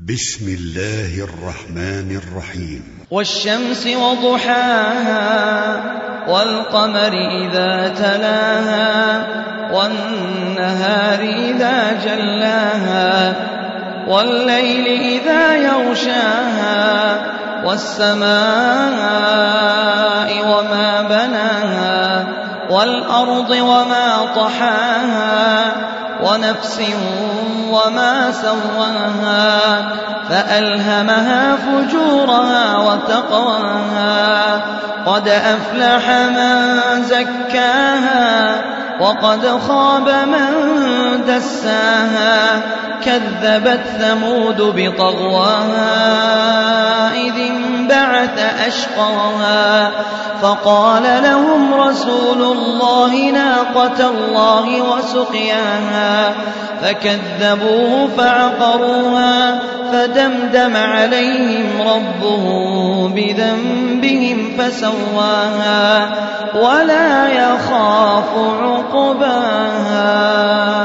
بسم الله الرحمن الرحيم. والشمس وضحاها والقمر إذا تلاها والنهار إذا جلاها والليل إذا يغشاها والسماء وما بناها والأرض وما طحاها ونفس وما سواها فألهمها فجورها وتقواها قد أفلح من زكاها وقد خاب من دساها كذبت ثمود بطغواها إذ انبعث أشقاها فقال لهم رسول الله ناقة الله وسقياها فكذبوه فعقروها فدمدم عليهم ربهم بذنبهم فسواها ولا يخاف عقباها.